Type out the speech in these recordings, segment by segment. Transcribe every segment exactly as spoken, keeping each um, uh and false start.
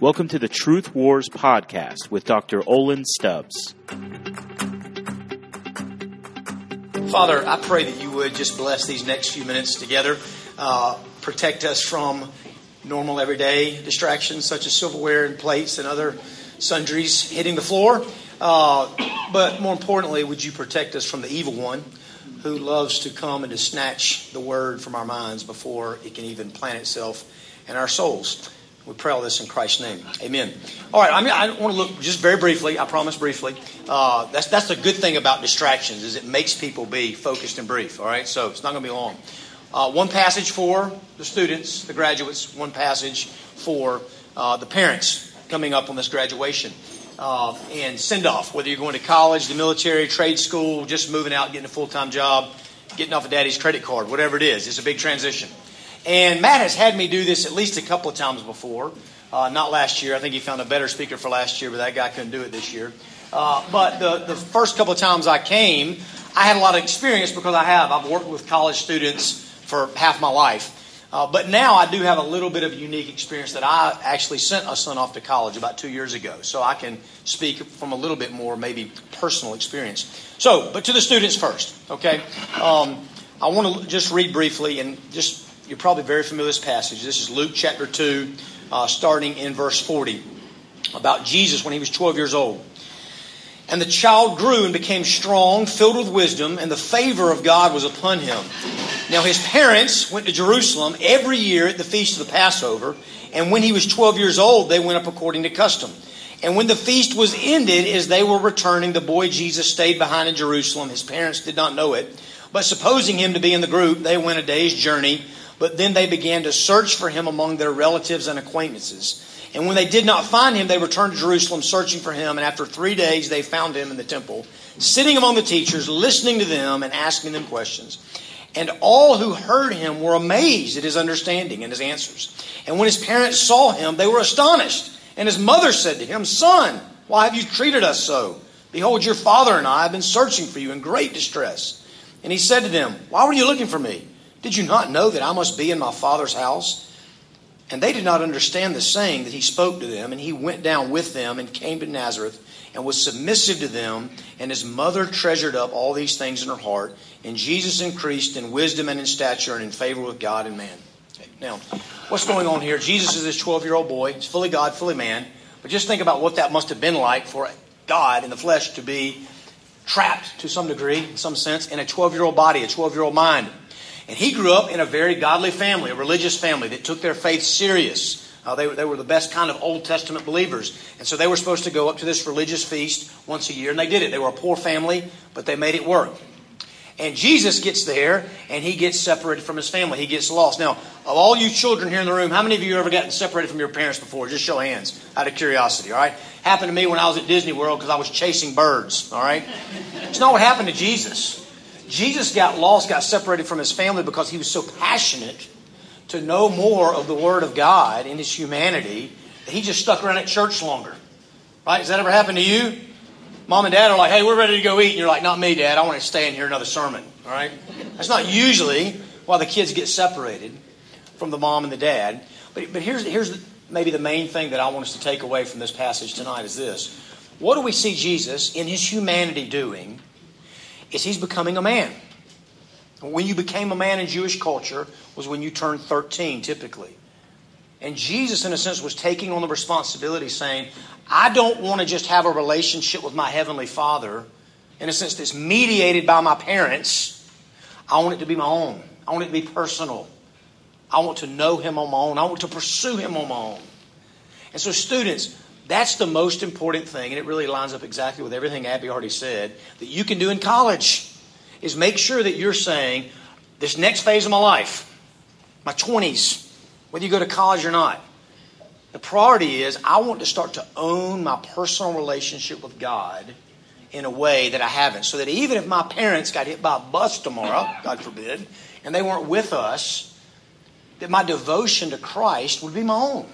Welcome to the Truth Wars podcast with Doctor Olin Stubbs. Father, I pray that you would just bless these next few minutes together. Uh, protect us from normal everyday distractions such as silverware and plates and other sundries hitting the floor. Uh, but more importantly, would you protect us from the evil one who loves to come and to snatch the word from our minds before it can even plant itself in our souls. We pray all this in Christ's name. Amen. All right, I mean, I want to look just very briefly, I promise briefly. Uh, that's that's the good thing about distractions is it makes people be focused and brief. All right, so it's not going to be long. Uh, one passage for the students, the graduates. One passage for uh, the parents coming up on this graduation uh, and send-off. Whether you're going to college, the military, trade school, just moving out, getting a full-time job, getting off of daddy's credit card, whatever it is. It's a big transition. And Matt has had me do this at least a couple of times before. Uh, not last year. I think he found a better speaker for last year, but that guy couldn't do it this year. Uh, but the, the first couple of times I came, I had a lot of experience because I have. I've worked with college students for half my life. Uh, but now I do have a little bit of unique experience that I actually sent a son off to college about two years ago. So I can speak from a little bit more maybe personal experience. So, but to the students first, okay? Um, I want to just read briefly and just... You're probably very familiar with this passage. This is Luke chapter two, uh, starting in verse forty, about Jesus when he was twelve years old. And the child grew and became strong, filled with wisdom, and the favor of God was upon him. Now his parents went to Jerusalem every year at the feast of the Passover, and when he was twelve years old, they went up according to custom. And when the feast was ended, as they were returning, the boy Jesus stayed behind in Jerusalem. His parents did not know it, but supposing him to be in the group, they went a day's journey. But then they began to search for him among their relatives and acquaintances. And when they did not find him, they returned to Jerusalem searching for him. And after three days, they found him in the temple, sitting among the teachers, listening to them and asking them questions. And all who heard him were amazed at his understanding and his answers. And when his parents saw him, they were astonished. And his mother said to him, "Son, why have you treated us so? Behold, your father and I have been searching for you in great distress." And he said to them, "Why were you looking for me? Did you not know that I must be in my Father's house?" And they did not understand the saying that he spoke to them. And he went down with them and came to Nazareth and was submissive to them. And his mother treasured up all these things in her heart. And Jesus increased in wisdom and in stature and in favor with God and man. Okay, now, what's going on here? Jesus is this twelve-year-old boy. He's fully God, fully man. But just think about what that must have been like for God in the flesh to be trapped to some degree, in some sense, in a twelve-year-old body, a twelve-year-old mind. And he grew up in a very godly family, a religious family that took their faith serious. Uh, they, they were the best kind of Old Testament believers. And so they were supposed to go up to this religious feast once a year. And they did it. They were a poor family, but they made it work. And Jesus gets there, and he gets separated from his family. He gets lost. Now, of all you children here in the room, how many of you have ever gotten separated from your parents before? Just show hands out of curiosity, all right? Happened to me when I was at Disney World because I was chasing birds, all right? It's not what happened to Jesus. Jesus got lost, got separated from his family because he was so passionate to know more of the Word of God in his humanity that he just stuck around at church longer. Right? Has that ever happened to you? Mom and Dad are like, "Hey, we're ready to go eat." And you're like, "Not me, Dad. I want to stay and hear another sermon." All right? That's not usually why the kids get separated from the mom and the dad. But, but here's, here's maybe the main thing that I want us to take away from this passage tonight is this. What do we see Jesus in his humanity doing? Is he's becoming a man. When you became a man in Jewish culture was when you turned thirteen, typically. And Jesus, in a sense, was taking on the responsibility, saying, I don't want to just have a relationship with my Heavenly Father, in a sense that's mediated by my parents. I want it to be my own. I want it to be personal. I want to know Him on my own. I want to pursue Him on my own. And so, students, that's the most important thing, and it really lines up exactly with everything Abby already said, that you can do in college, is make sure that you're saying, this next phase of my life, my twenties, whether you go to college or not, the priority is I want to start to own my personal relationship with God in a way that I haven't. So that even if my parents got hit by a bus tomorrow, God forbid, and they weren't with us, that my devotion to Christ would be my own.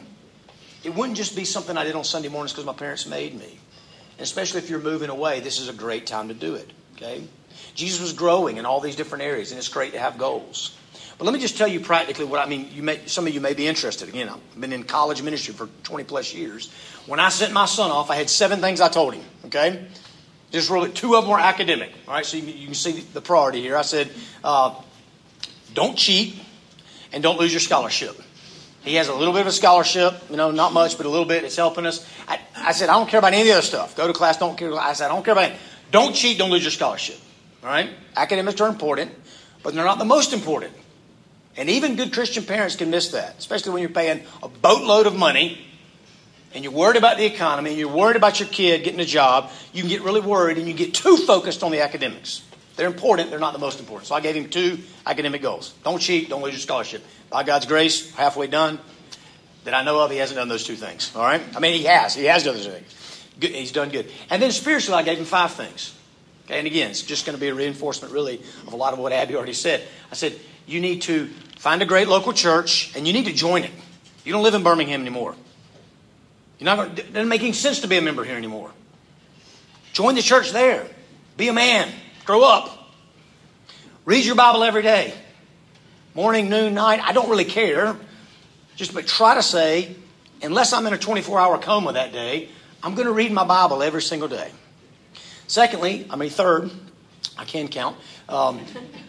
It wouldn't just be something I did on Sunday mornings because my parents made me. And especially if you're moving away, this is a great time to do it. Okay? Jesus was growing in all these different areas, and it's great to have goals. But let me just tell you practically what I mean. You may, some of you may be interested. Again, I've been in college ministry for twenty plus years. When I sent my son off, I had seven things I told him. Okay, just really two of them were academic. All right, so you, you can see the priority here. I said, uh, don't cheat and don't lose your scholarship. He has a little bit of a scholarship, you know, not much, but a little bit. It's helping us. I, I said, I don't care about any of the other stuff. Go to class, don't care. I said, I don't care about it. Don't cheat, don't lose your scholarship. All right? Academics are important, but they're not the most important. And even good Christian parents can miss that, especially when you're paying a boatload of money and you're worried about the economy and you're worried about your kid getting a job. You can get really worried and you get too focused on the academics. They're important. They're not the most important. So I gave him two academic goals. Don't cheat. Don't lose your scholarship. By God's grace, halfway done. That I know of, he hasn't done those two things. All right? I mean, he has. He has done those things. Good. He's done good. And then spiritually, I gave him five things. Okay? And again, it's just going to be a reinforcement, really, of a lot of what Abby already said. I said, you need to find a great local church, and you need to join it. You don't live in Birmingham anymore. You're not going to, it doesn't make any sense to be a member here anymore. Join the church there. Be a man. Grow up. Read your Bible every day. Morning, noon, night. I don't really care. Just but try to say, unless I'm in a twenty-four hour coma that day, I'm going to read my Bible every single day. Secondly, I mean third, I can count. Um,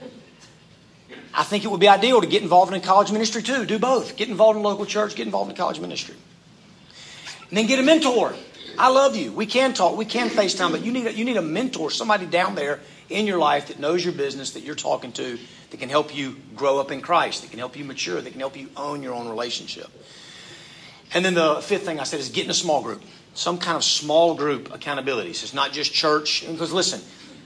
I think it would be ideal to get involved in college ministry too. Do both. Get involved in local church. Get involved in college ministry. And then get a mentor. I love you. We can talk. We can FaceTime. But you need a, you need a mentor, somebody down there in your life that knows your business, that you're talking to, that can help you grow up in Christ, that can help you mature, that can help you own your own relationship. And then the fifth thing I said is get in a small group. Some kind of small group accountabilities. It's not just church. Because listen,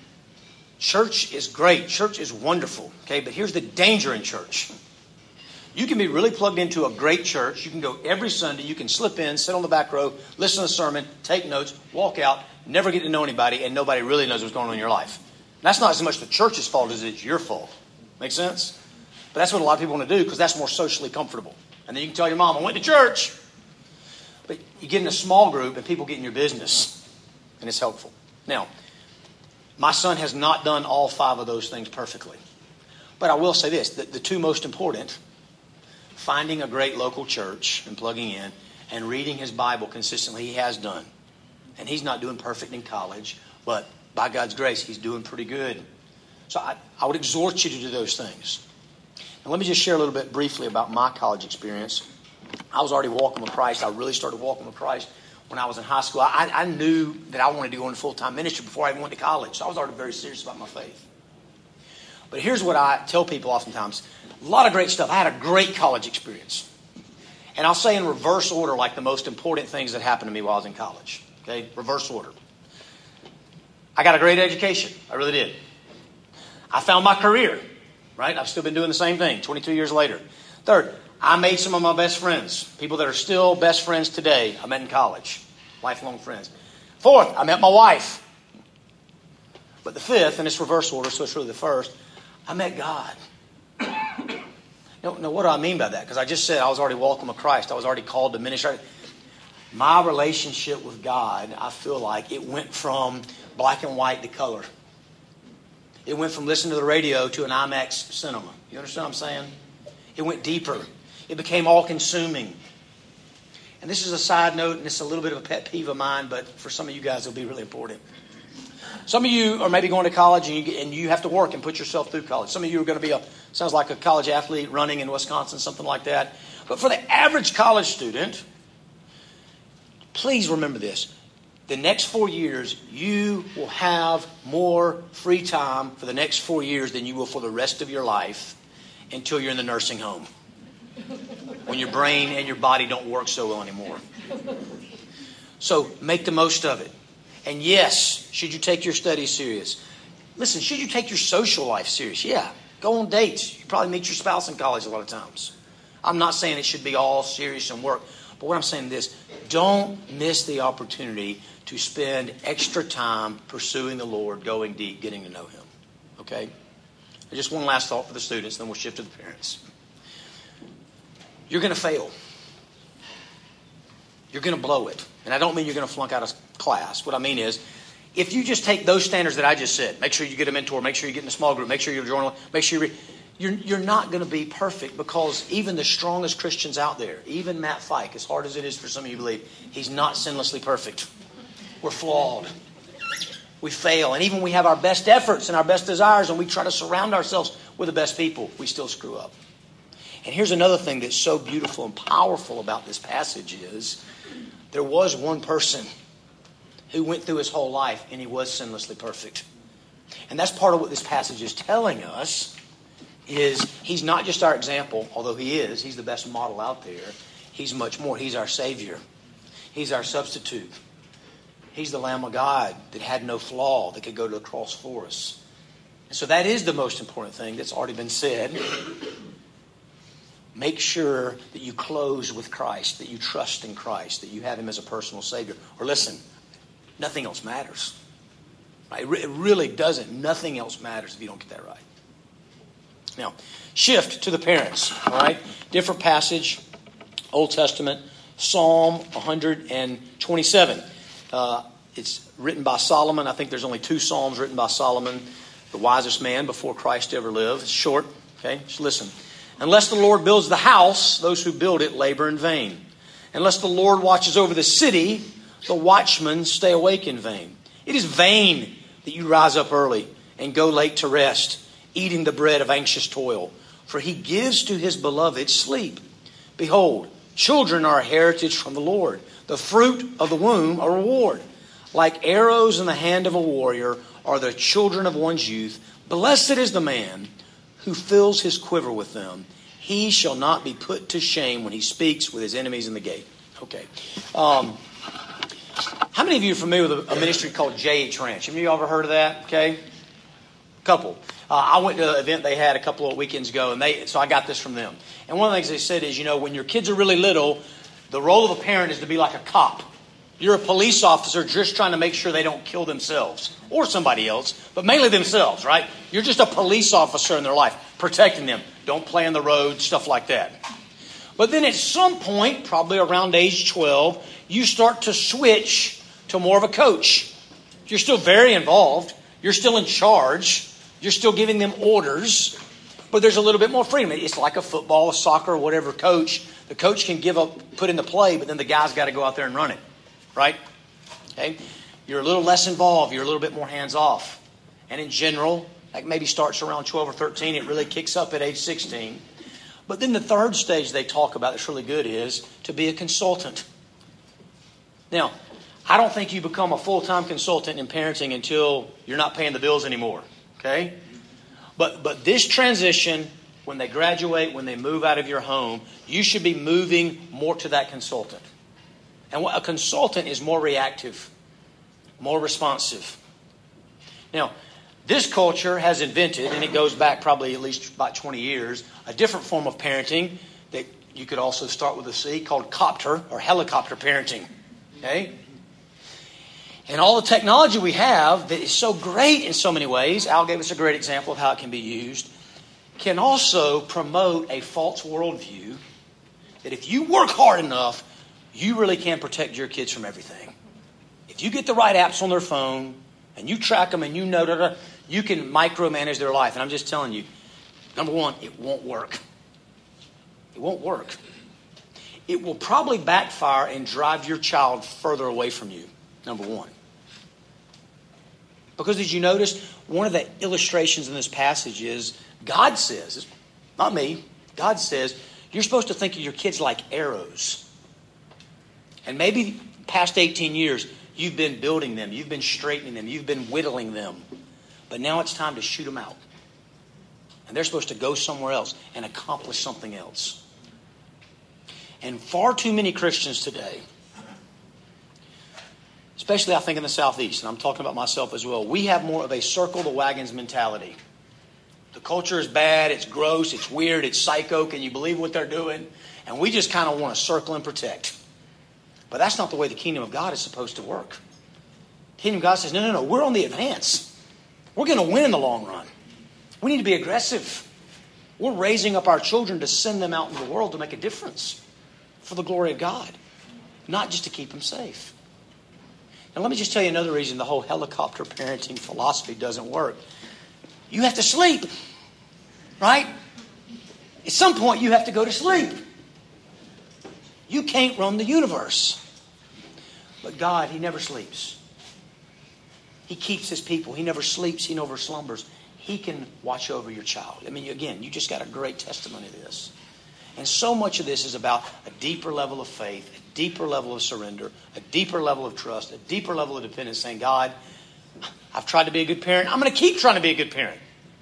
church is great. Church is wonderful. Okay, but here's the danger in church. You can be really plugged into a great church. You can go every Sunday. You can slip in, sit on the back row, listen to the sermon, take notes, walk out, never get to know anybody, and nobody really knows what's going on in your life. And that's not as much the church's fault as it's your fault. Make sense? But that's what a lot of people want to do because that's more socially comfortable. And then you can tell your mom, I went to church. But you get in a small group and people get in your business. And it's helpful. Now, my son has not done all five of those things perfectly. But I will say this, the, the two most important, finding a great local church and plugging in and reading his Bible consistently, he has done. And he's not doing perfect in college, but by God's grace, he's doing pretty good. So I, I would exhort you to do those things. And let me just share a little bit briefly about my college experience. I was already walking with Christ. I really started walking with Christ when I was in high school. I, I knew that I wanted to go into full-time ministry before I even went to college. So I was already very serious about my faith. But here's what I tell people oftentimes. A lot of great stuff. I had a great college experience. And I'll say in reverse order, like the most important things that happened to me while I was in college. Okay, reverse order. I got a great education. I really did. I found my career. Right? I've still been doing the same thing twenty-two years later. Third, I made some of my best friends. People that are still best friends today, I met in college. Lifelong friends. Fourth, I met my wife. But the fifth, and it's reverse order, so it's really the first, I met God. Now, now what do I mean by that? Because I just said I was already walking with Christ. I was already called to ministry. My relationship with God, I feel like it went from black and white to color. It went from listening to the radio to an IMAX cinema. You understand what I'm saying? It went deeper. It became all-consuming. And this is a side note, and it's a little bit of a pet peeve of mine, but for some of you guys, it'll be really important. Some of you are maybe going to college, and you, and you have to work and put yourself through college. Some of you are going to be a, sounds like a college athlete running in Wisconsin, something like that. But for the average college student, please remember this. The next four years, you will have more free time for the next four years than you will for the rest of your life until you're in the nursing home. When your brain and your body don't work so well anymore. So make the most of it. And yes, should you take your studies serious? Listen, should you take your social life serious? Yeah. Go on dates. You probably meet your spouse in college a lot of times. I'm not saying it should be all serious and work. But what I'm saying is this. Don't miss the opportunity to spend extra time pursuing the Lord, going deep, getting to know Him. Okay? And just one last thought for the students, then we'll shift to the parents. You're going to fail. You're going to blow it. And I don't mean you're going to flunk out of class. What I mean is, if you just take those standards that I just said, make sure you get a mentor, make sure you get in a small group, make sure you're joining, make sure you read, You're, you're not going to be perfect, because even the strongest Christians out there, even Matt Fike, as hard as it is for some of you to believe, he's not sinlessly perfect. We're flawed. We fail. And even when we have our best efforts and our best desires and we try to surround ourselves with the best people, we still screw up. And here's another thing that's so beautiful and powerful about this passage is there was one person who went through his whole life and he was sinlessly perfect. And that's part of what this passage is telling us, is he's not just our example, although he is. He's the best model out there. He's much more. He's our Savior. He's our substitute. He's the Lamb of God that had no flaw, that could go to the cross for us. And so that is the most important thing that's already been said. Make sure that you close with Christ, that you trust in Christ, that you have Him as a personal Savior. Or listen, nothing else matters. Right? It really doesn't. Nothing else matters if you don't get that right. Now, shift to the parents. All right? Different passage, Old Testament, Psalm one twenty-seven. Uh, it's written by Solomon. I think there's only two Psalms written by Solomon, the wisest man before Christ ever lived. It's short. Okay? Just listen. Unless the Lord builds the house, those who build it labor in vain. Unless the Lord watches over the city, the watchmen stay awake in vain. It is vain that you rise up early and go late to rest, eating the bread of anxious toil. For He gives to His beloved sleep. Behold, children are a heritage from the Lord. The fruit of the womb a reward. Like arrows in the hand of a warrior are the children of one's youth. Blessed is the man who fills his quiver with them. He shall not be put to shame when he speaks with his enemies in the gate. Okay. Um, how many of you are familiar with a ministry called J H Ranch? Have you ever heard of that? Okay. Couple. Uh, I went to an event they had a couple of weekends ago, and they so I got this from them. And one of the things they said is, you know, when your kids are really little, the role of a parent is to be like a cop. You're a police officer just trying to make sure they don't kill themselves or somebody else, but mainly themselves, right? You're just a police officer in their life, protecting them. Don't play on the road, stuff like that. But then at some point, probably around age twelve, you start to switch to more of a coach. You're still very involved. You're still in charge. You're still giving them orders, but there's a little bit more freedom. It's like a football, a soccer, whatever coach. The coach can give up, put in the play, but then the guy's got to go out there and run it. Right? Okay? You're a little less involved. You're a little bit more hands-off. And in general, that maybe starts around twelve or thirteen. It really kicks up at age sixteen. But then the third stage they talk about that's really good is to be a consultant. Now, I don't think you become a full-time consultant in parenting until you're not paying the bills anymore. Okay? But, but this transition, when they graduate, when they move out of your home, you should be moving more to that consultant. And a consultant is more reactive, more responsive. Now, this culture has invented, and it goes back probably at least about twenty years, a different form of parenting that you could also start with a C, called copter or helicopter parenting. Okay? And all the technology we have that is so great in so many ways, Al gave us a great example of how it can be used, can also promote a false worldview that if you work hard enough, you really can protect your kids from everything. If you get the right apps on their phone and you track them and you know that you can micromanage their life. And I'm just telling you, number one, it won't work. It won't work. It will probably backfire and drive your child further away from you, number one. Because did you notice, one of the illustrations in this passage is God says, not me, God says, you're supposed to think of your kids like arrows. And maybe past eighteen years, you've been building them. You've been straightening them. You've been whittling them. But now it's time to shoot them out. And they're supposed to go somewhere else and accomplish something else. And far too many Christians today, especially I think in the Southeast, and I'm talking about myself as well, we have more of a circle the wagons mentality. The culture is bad, it's gross, it's weird, it's psycho. Can you believe what they're doing? And we just kind of want to circle and protect. But that's not the way the kingdom of God is supposed to work. The kingdom of God says, no, no, no, we're on the advance. We're going to win in the long run. We need to be aggressive. We're raising up our children to send them out into the world to make a difference for the glory of God, not just to keep them safe. Now, let me just tell you another reason the whole helicopter parenting philosophy doesn't work. You have to sleep, right? At some point, you have to go to sleep. You can't run the universe. But God, He never sleeps. He keeps His people. He never sleeps. He never slumbers. He can watch over your child. I mean, again, you just got a great testimony of this. And so much of this is about a deeper level of faith, a deeper level of surrender, a deeper level of trust, a deeper level of dependence, saying, God, I've tried to be a good parent. I'm going to keep trying to be a good parent.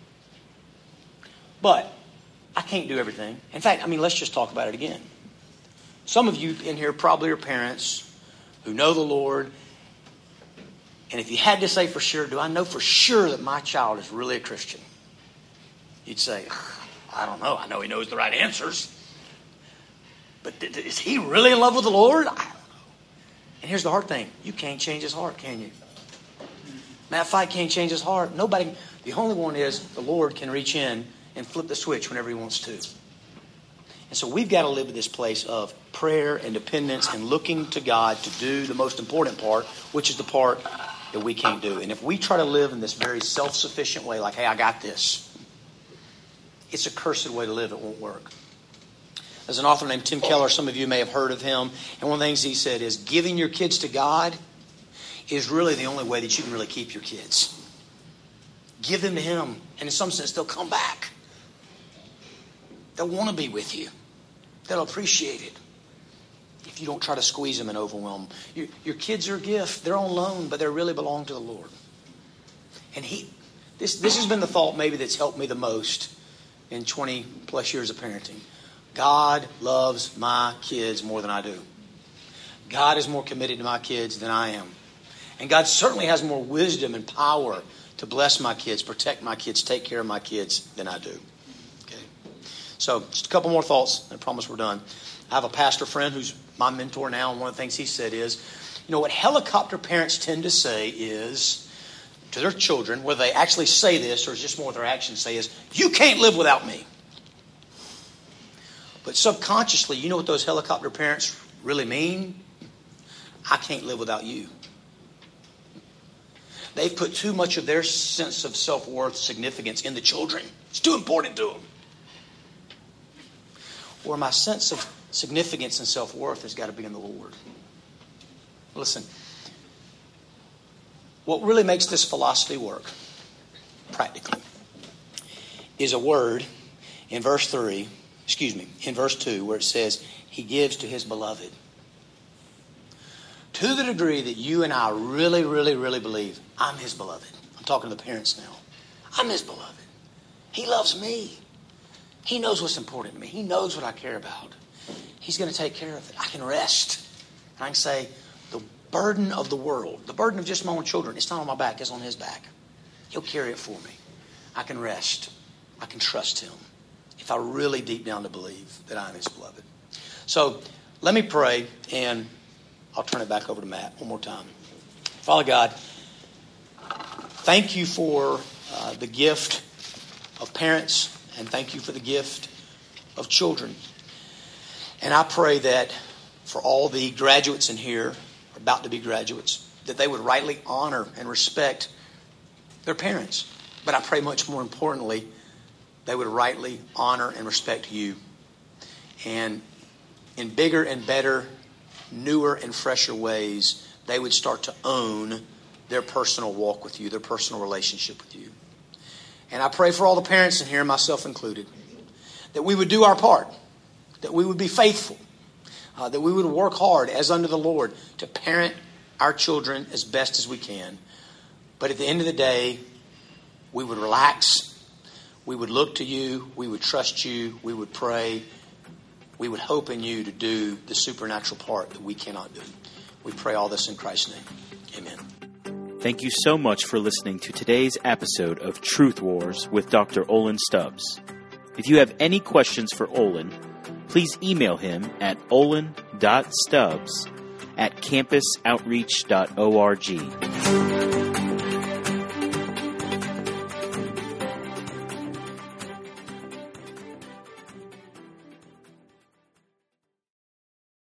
But I can't do everything. In fact, I mean, let's just talk about it again. Some of you in here probably are parents who know the Lord. And if you had to say for sure, do I know for sure that my child is really a Christian? You'd say, I don't know. I know he knows the right answers. But is he really in love with the Lord? I don't know. And here's the hard thing. You can't change his heart, can you? Matt Fight can't change his heart. Nobody. The only one is the Lord can reach in and flip the switch whenever He wants to. And so we've got to live in this place of prayer and dependence and looking to God to do the most important part, which is the part that we can't do. And if we try to live in this very self-sufficient way, like, hey, I got this, it's a cursed way to live. It won't work. There's an author named Tim Keller. Some of you may have heard of him. And one of the things he said is giving your kids to God is really the only way that you can really keep your kids. Give them to Him. And in some sense, they'll come back. They'll want to be with you. They'll appreciate it. If you don't try to squeeze them and overwhelm them. Your, your kids are a gift. They're on loan, but they really belong to the Lord. And he, this, this has been the thought maybe that's helped me the most in twenty plus years of parenting. God loves my kids more than I do. God is more committed to my kids than I am. And God certainly has more wisdom and power to bless my kids, protect my kids, take care of my kids than I do. Okay. So just a couple more thoughts, and I promise we're done. I have a pastor friend who's my mentor now, and one of the things he said is, you know, what helicopter parents tend to say is to their children, whether they actually say this or it's just more what their actions say, is, you can't live without me. But subconsciously, you know what those helicopter parents really mean? I can't live without you. They've put too much of their sense of self-worth, significance in the children. It's too important to them. Where my sense of significance and self-worth has got to be in the Lord. Listen, what really makes this philosophy work, practically, is a word in verse three, excuse me, in verse two, where it says, He gives to His beloved. To the degree that you and I really, really, really believe, I'm His beloved. I'm talking to the parents now. I'm His beloved. He loves me. He knows what's important to me. He knows what I care about. He's going to take care of it. I can rest. And I can say, the burden of the world, the burden of just my own children, it's not on my back, it's on His back. He'll carry it for me. I can rest. I can trust Him if I really deep down to believe that I'm His beloved. So let me pray, and I'll turn it back over to Matt one more time. Father God, thank You for uh, the gift of parents, and thank You for the gift of children. And I pray that for all the graduates in here, about to be graduates, that they would rightly honor and respect their parents. But I pray much more importantly, they would rightly honor and respect You. And in bigger and better, newer and fresher ways, they would start to own their personal walk with You, their personal relationship with You. And I pray for all the parents in here, myself included, that we would do our part, that we would be faithful, uh, that we would work hard as unto the Lord to parent our children as best as we can. But at the end of the day, we would relax, we would look to You, we would trust You, we would pray, we would hope in You to do the supernatural part that we cannot do. We pray all this in Christ's name. Amen. Thank you so much for listening to today's episode of Truth Wars with Doctor Olin Stubbs. If you have any questions for Olin, please email him at olin dot stubbs at campus outreach dot org.